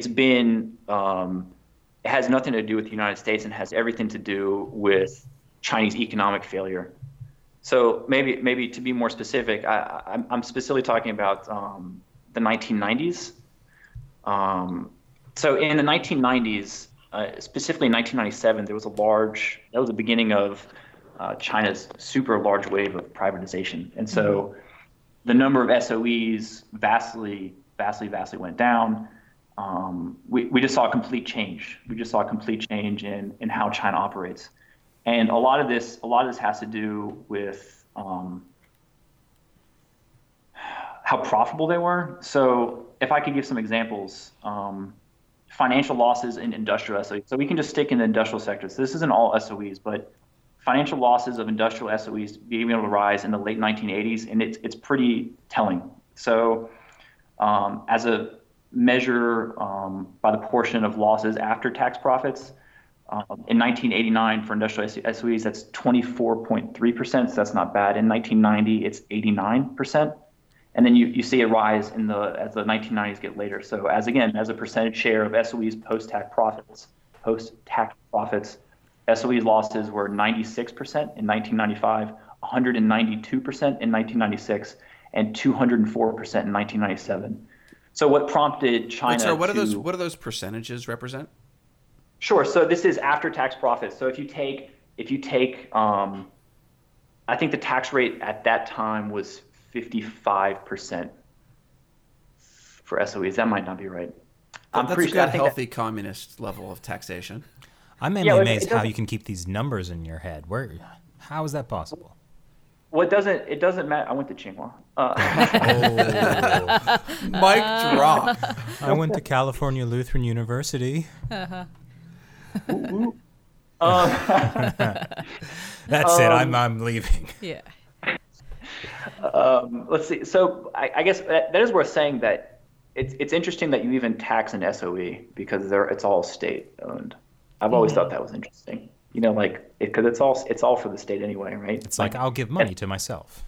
has nothing to do with the United States and has everything to do with Chinese economic failure. So maybe to be more specific, I'm specifically talking about the 1990s. So in the 1990s, specifically in 1997, there was that was the beginning of China's super large wave of privatization. And so the number of SOEs vastly went down. We just saw a complete change. We just saw a complete change in how China operates. And a lot of this has to do with how profitable they were. So if I could give some examples, financial losses in industrial SOEs. So we can just stick in the industrial sector. So this isn't all SOEs, but financial losses of industrial SOEs being able to rise in the late 1980s, and it's pretty telling. So as a measure by the portion of losses after tax profits, in 1989 for industrial SOEs, that's 24.3%, so that's not bad. In 1990, it's 89%. And then you see a rise as the 1990s get later. So as a percentage share of SOEs post-tax profits, SOEs losses were 96% in 1995, 192% in 1996, and 204% in 1997. So what prompted China so what do those percentages represent? Sure. So this is after tax profits. So if you take I think the tax rate at that time was 55% for SOEs. That might not be right. That's a good, healthy communist level of taxation. I'm mainly amazed how you can keep these numbers in your head. How is that possible? Well, it doesn't matter. I went to Tsinghua. Mic drop. I went to California Lutheran University. That's it. I'm leaving. Yeah. Let's see. So I guess that is worth saying that it's interesting that you even tax an SOE because it's all state owned. I've always thought that was interesting. Because it's all for the state anyway, right? It's like I'll give money to myself.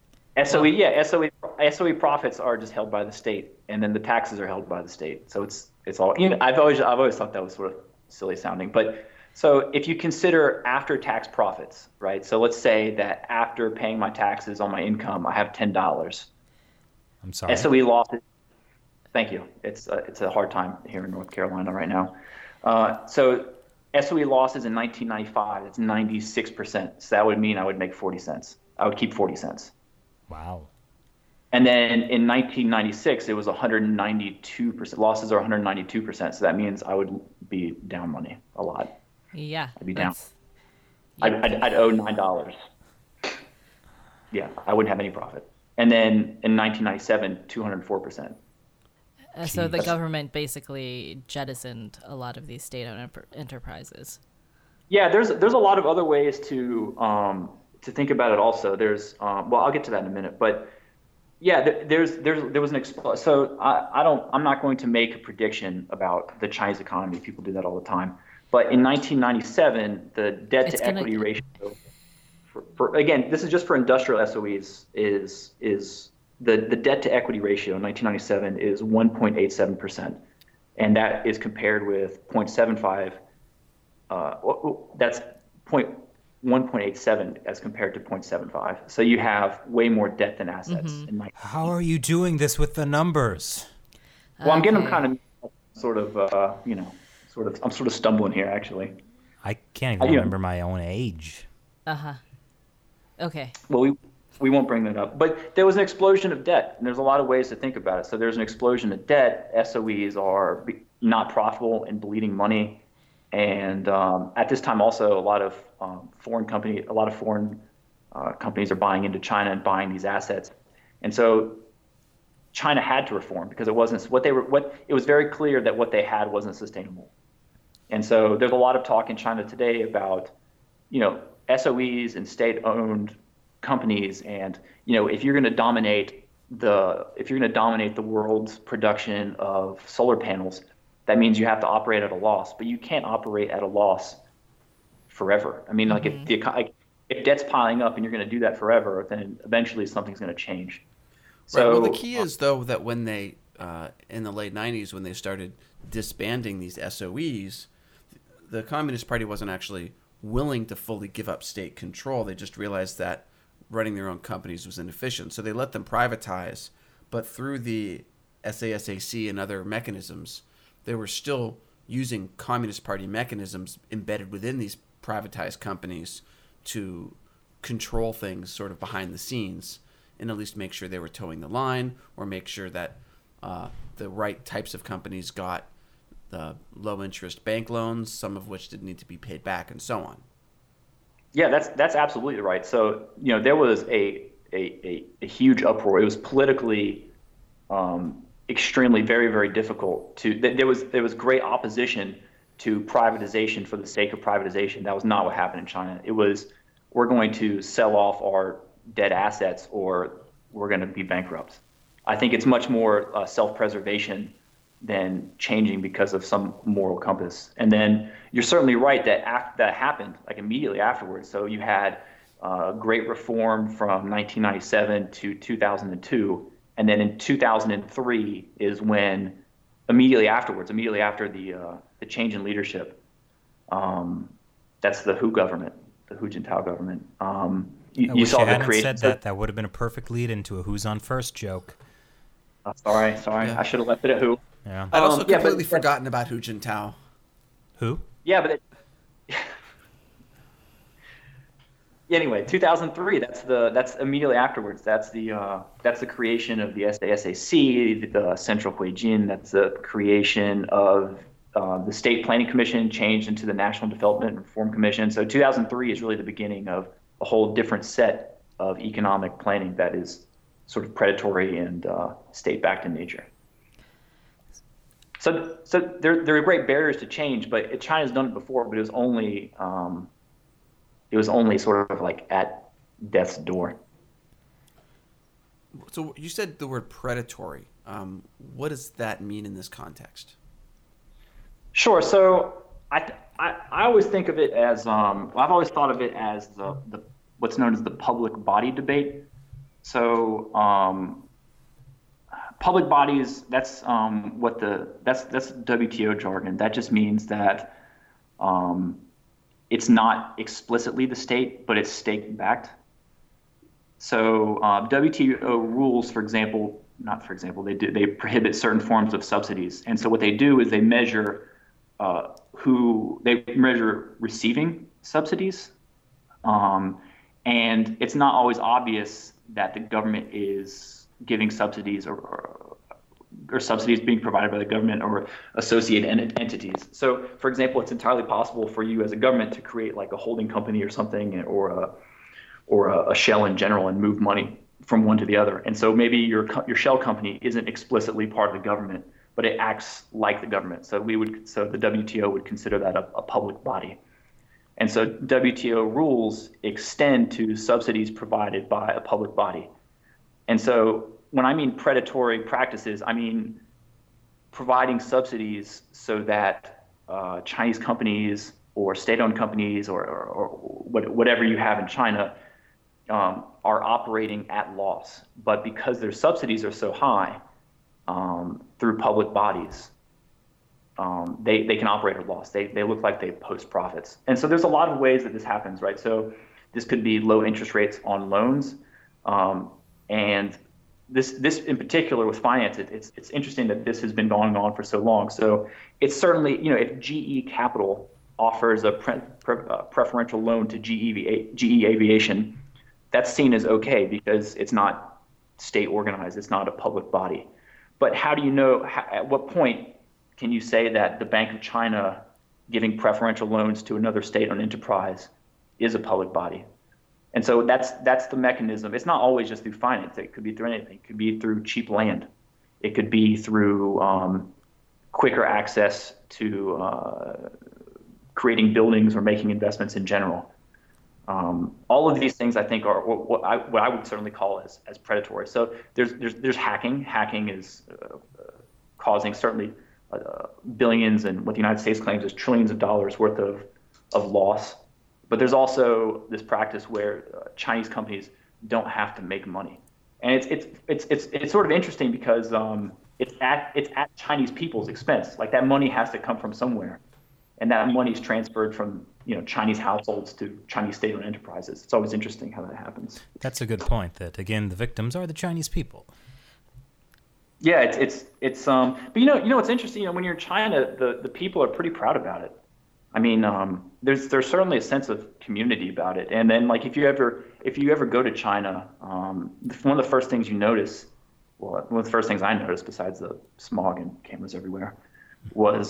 SOE profits are just held by the state, and then the taxes are held by the state. So it's all. I've always thought that was sort of silly sounding, but so if you consider after tax profits, right? So let's say that after paying my taxes on my income, I have $10. I'm sorry. SOE losses. Thank you. It's a hard time here in North Carolina right now. So SOE losses in 1995, that's 96%. So that would mean I would make 40 cents. I would keep 40 cents. Wow. And then in 1996, it was 192%. Losses are 192%. So that means I would be down money a lot. Yeah. I'd be down. I'd owe $9. Yeah, I wouldn't have any profit. And then in 1997, 204%. So the government basically jettisoned a lot of these state-owned enterprises. Yeah, there's a lot of other ways to think about it. Also, there's I'll get to that in a minute. But yeah, there was an explosion. So I'm not going to make a prediction about the Chinese economy. People do that all the time. But in 1997, the debt to equity ratio, for again, this is just for industrial SOEs, is the debt to equity ratio in 1997 is 1.87%, and that is compared with 0.75. That's 1.87 as compared to 0.75. So you have way more debt than assets. Mm-hmm. How are you doing this with the numbers? Well, I'm getting them kind of I'm sort of stumbling here actually. I can't even remember my own age. Okay. Well, we won't bring that up. But there was an explosion of debt, and there's a lot of ways to think about it. So there's an explosion of debt. SOEs are not profitable and bleeding money. And at this time, also, a lot of foreign companies are buying into China and buying these assets. And so China had to reform because it wasn't it was very clear that what they had wasn't sustainable. And so there's a lot of talk in China today about, SOEs and state-owned companies, and if you're going to dominate the world's production of solar panels, that means you have to operate at a loss. But you can't operate at a loss forever. I mean, like if debt's piling up and you're going to do that forever, then eventually something's going to change. So, right. Well, the key is though that when they in the late 90s, when they started disbanding these SOEs, the Communist Party wasn't actually willing to fully give up state control. They just realized that running their own companies was inefficient. So they let them privatize. But through the SASAC and other mechanisms, they were still using Communist Party mechanisms embedded within these privatized companies to control things sort of behind the scenes and at least make sure they were towing the line, or make sure that the right types of companies got the low interest bank loans, some of which didn't need to be paid back, and so on. Yeah, that's absolutely right. So, there was a huge uproar. It was politically extremely, very, very difficult there was great opposition to privatization for the sake of privatization. That was not what happened in China. It was, we're going to sell off our dead assets or we're going to be bankrupt. I think it's much more self-preservation than changing because of some moral compass. And then you're certainly right that that happened like immediately afterwards. So you had great reform from 1997 to 2002. And then in 2003 is when immediately after the change in leadership, that's the Hu government, the Hu Jintao government. You saw the creation. That would have been a perfect lead into a Who's on First joke. Sorry. Yeah. I should have left it at Hu. Yeah. I'd also completely forgotten about Hu Jintao. Who? Yeah, but anyway, 2003. That's immediately afterwards. That's the creation of the SASAC, the Central Huijin. That's the creation of the State Planning Commission, changed into the National Development and Reform Commission. So 2003 is really the beginning of a whole different set of economic planning that is sort of predatory and state-backed in nature. So there are great barriers to change, but China's done it before, but it was only sort of like at death's door. So you said the word predatory. What does that mean in this context? Sure. So I always think of it as I've always thought of it as the what's known as the public body debate. So public bodies, that's WTO jargon. That just means that it's not explicitly the state, but it's state-backed. So WTO rules, they prohibit certain forms of subsidies. And so what they do is they measure receiving subsidies. And it's not always obvious that the government is giving subsidies or subsidies being provided by the government or associated entities. So, for example, it's entirely possible for you as a government to create like a holding company or something, or a shell in general, and move money from one to the other. And so maybe your shell company isn't explicitly part of the government, but it acts like the government. So the WTO would consider that a public body. And so WTO rules extend to subsidies provided by a public body. And so when I mean predatory practices, I mean providing subsidies so that Chinese companies or state-owned companies or whatever you have in China are operating at loss. But because their subsidies are so high through public bodies, they can operate at loss. They look like they post profits. And so there's a lot of ways that this happens, right? So this could be low interest rates on loans. And this in particular with finance, it's interesting that this has been going on for so long. So it's certainly, if GE Capital offers a preferential loan to GE Aviation, that's seen as okay because it's not state organized. It's not a public body. But how do you know, at what point can you say that the Bank of China giving preferential loans to another state-owned enterprise is a public body? And so that's the mechanism. It's not always just through finance. It could be through anything. It could be through cheap land. It could be through quicker access to creating buildings or making investments in general. All of these things, I think, are what I would certainly call as predatory. So there's hacking. Hacking is causing certainly billions and what the United States claims is trillions of dollars worth of loss. But there's also this practice where Chinese companies don't have to make money, and it's sort of interesting because it's at Chinese people's expense. Like that money has to come from somewhere, and that money is transferred from Chinese households to Chinese state-owned enterprises. It's always interesting how that happens. That's a good point. That again, the victims are the Chinese people. Yeah, it's but what's interesting. When you're in China, the people are pretty proud about it. I mean, there's certainly a sense of community about it. And then, like, if you ever if you ever go to China, one of the first things you notice, well, one of the first things I noticed, besides the smog and cameras everywhere, was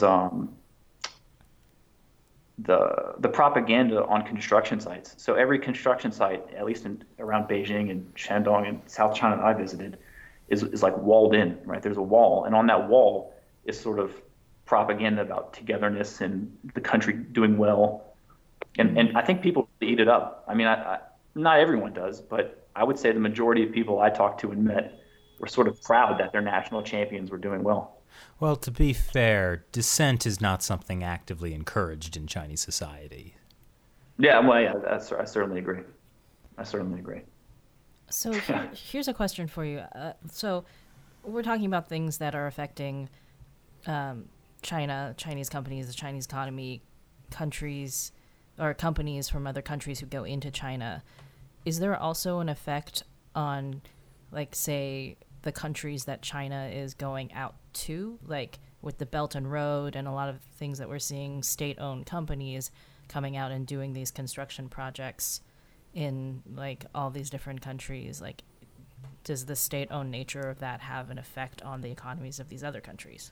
the propaganda on construction sites. So every construction site, at least around Beijing and Shandong and South China that I visited, is like walled in, right? There's a wall, and on that wall is sort of propaganda about togetherness and the country doing well. And I think people eat it up. I mean, not everyone does, but I would say the majority of people I talked to and met were sort of proud that their national champions were doing well. Well, to be fair, dissent is not something actively encouraged in Chinese society. Yeah, well, yeah, I certainly agree. So here's a question for you. So we're talking about things that are affecting China, Chinese companies, the Chinese economy, countries or companies from other countries who go into China. Is there also an effect on, like, say, the countries that China is going out to, like with the Belt and Road and a lot of things that we're seeing, state-owned companies coming out and doing these construction projects in like all these different countries? Like, does the state-owned nature of that have an effect on the economies of these other countries?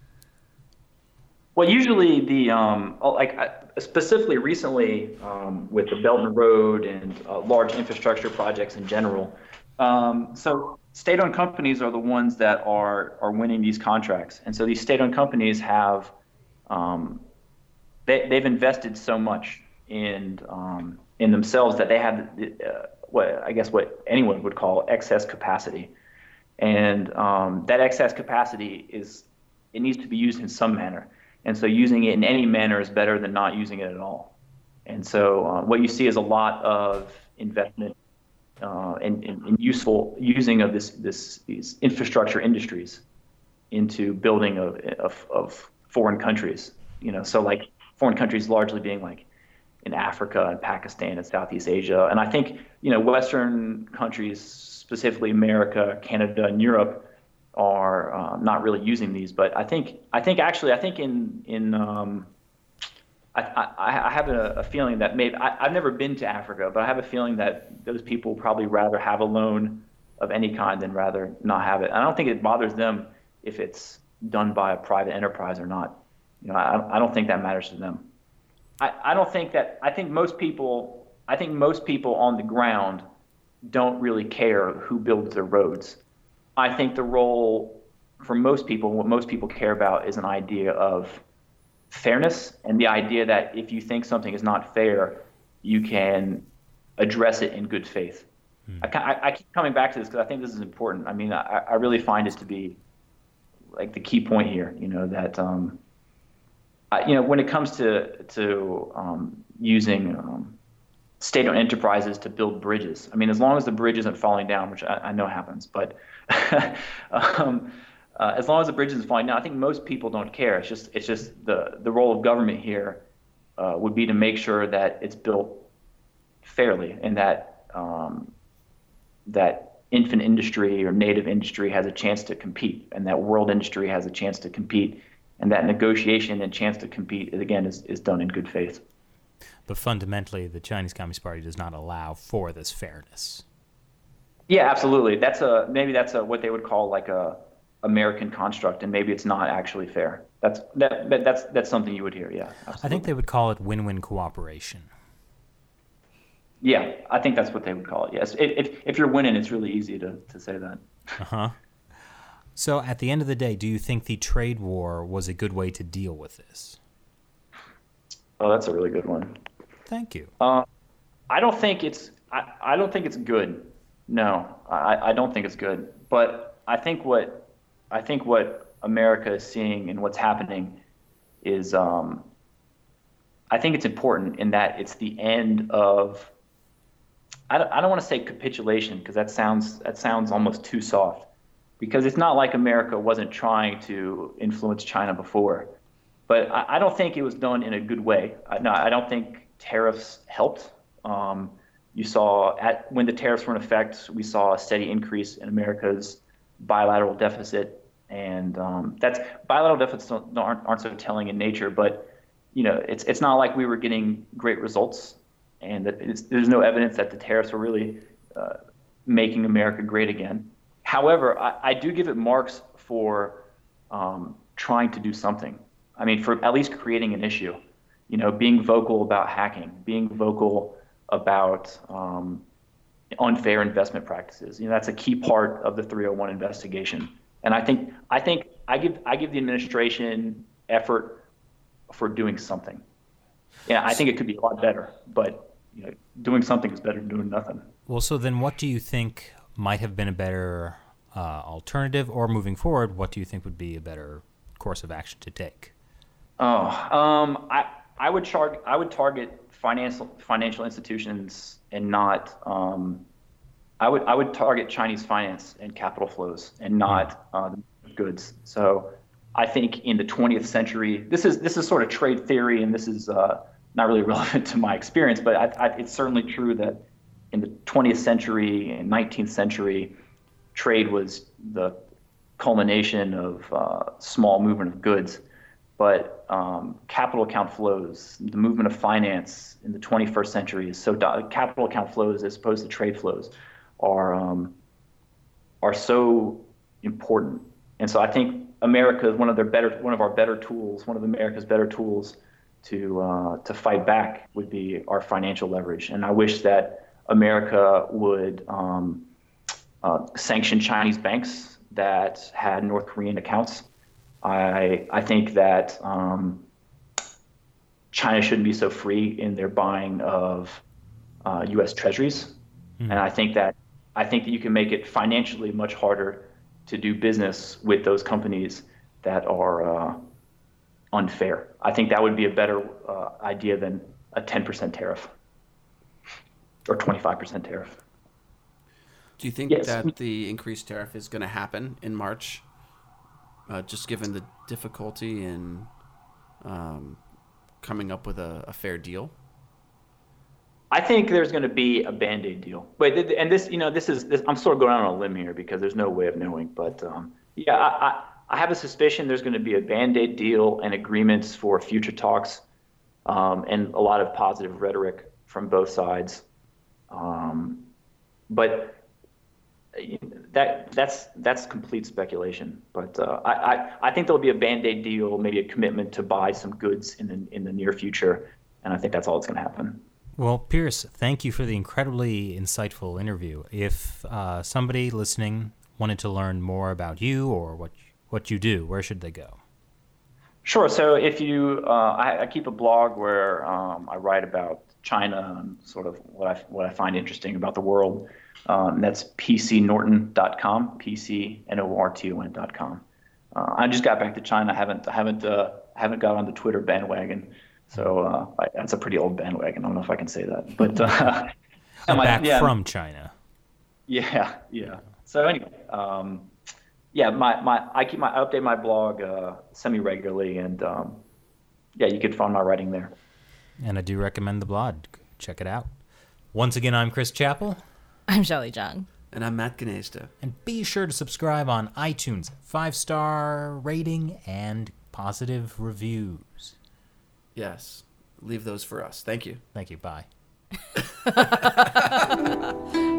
Well, usually specifically recently with the Belt and Road and large infrastructure projects in general. So state-owned companies are the ones that are winning these contracts, and so these state-owned companies have they've invested so much in themselves that they have what anyone would call excess capacity, and that excess capacity needs to be used in some manner. And so using it in any manner is better than not using it at all. And so what you see is a lot of investment and useful using of these infrastructure industries into building of foreign countries. So like foreign countries largely being like in Africa and Pakistan and Southeast Asia. And I think Western countries, specifically America, Canada, and Europe, are not really using these, but I think I have a feeling that maybe I've never been to Africa, but I have a feeling that those people probably rather have a loan of any kind than rather not have it. I don't think it bothers them if it's done by a private enterprise or not. I don't think that matters to them. I think most people on the ground don't really care who builds their roads. I think the role for most people, what most people care about, is an idea of fairness, and the idea that if you think something is not fair, you can address it in good faith. I keep coming back to this because I think this is important. I mean, I really find it to be like the key point here. That when it comes to using state-owned enterprises to build bridges. I mean, as long as the bridge isn't falling down, which I know happens, but as long as the bridge isn't falling down, I think most people don't care. It's just the role of government here would be to make sure that it's built fairly, and that that infant industry or native industry has a chance to compete, and that world industry has a chance to compete, and that negotiation and chance to compete is done in good faith. But fundamentally, the Chinese Communist Party does not allow for this fairness. Yeah, absolutely. That's what they would call like a American construct, and maybe it's not actually fair. That's something you would hear. Yeah, absolutely. I think they would call it win-win cooperation. Yeah, I think that's what they would call it. Yes, if you're winning, it's really easy to say that. Uh-huh. So at the end of the day, do you think the trade war was a good way to deal with this? Oh, that's a really good one. Thank you. I don't think it's good. No, I don't think it's good. But I think what America is seeing and what's happening is I think it's important in that it's the end of. I don't want to say capitulation because that sounds almost too soft, because it's not like America wasn't trying to influence China before. But I don't think it was done in a good way. I don't think tariffs helped. You saw when the tariffs were in effect, we saw a steady increase in America's bilateral deficit, and that's bilateral deficits aren't so telling in nature. But it's not like we were getting great results and that there's no evidence that the tariffs are really making America great again. However, I do give it marks for trying to do something. I mean, for at least creating an issue. Being vocal about hacking, being vocal about unfair investment practices. That's a key part of the 301 investigation. And I think I give the administration effort for doing something. Yeah, I think it could be a lot better, but doing something is better than doing nothing. Well, so then what do you think might have been a better alternative, or moving forward, what do you think would be a better course of action to take? I would target financial institutions and not. I would target Chinese finance and capital flows and not goods. So I think in the 20th century, this is sort of trade theory, and this is not really relevant to my experience, but it's certainly true that in the 20th century and 19th century, trade was the culmination of small movement of goods. But capital account flows, the movement of finance in the 21st century is so capital account flows as opposed to trade flows are so important. And so I think America is one of America's better tools to fight back would be our financial leverage. And I wish that America would sanction Chinese banks that had North Korean accounts. I think that China shouldn't be so free in their buying of U.S. treasuries, and I think that you can make it financially much harder to do business with those companies that are unfair. I think that would be a better idea than a 10% tariff or 25% tariff. Do you think that the increased tariff is going to happen in March? Just given the difficulty in coming up with a fair deal? I think there's going to be a Band-Aid deal. But this I'm sort of going out on a limb here because there's no way of knowing. But I have a suspicion there's going to be a Band-Aid deal and agreements for future talks, and a lot of positive rhetoric from both sides. But that's complete speculation, but I think there'll be a Band-Aid deal, maybe a commitment to buy some goods in the near future, and I think that's all that's going to happen. Well, Pierce, thank you for the incredibly insightful interview. If somebody listening wanted to learn more about you or what you do, where should they go? Sure. So if you, I keep a blog where I write about China and sort of what I find interesting about the world. That's pcnorton.com, pcnorton.com. I just got back to China. I haven't got on the Twitter bandwagon, so that's a pretty old bandwagon. I don't know if I can say that, but from China. Yeah. So anyway, I update my blog semi regularly, and you could find my writing there. And I do recommend the blog. Check it out. Once again, I'm Chris Chappell. I'm Shelly John. And I'm Matt Gnezda. And be sure to subscribe on iTunes. 5-star rating and positive reviews. Yes. Leave those for us. Thank you. Thank you. Bye.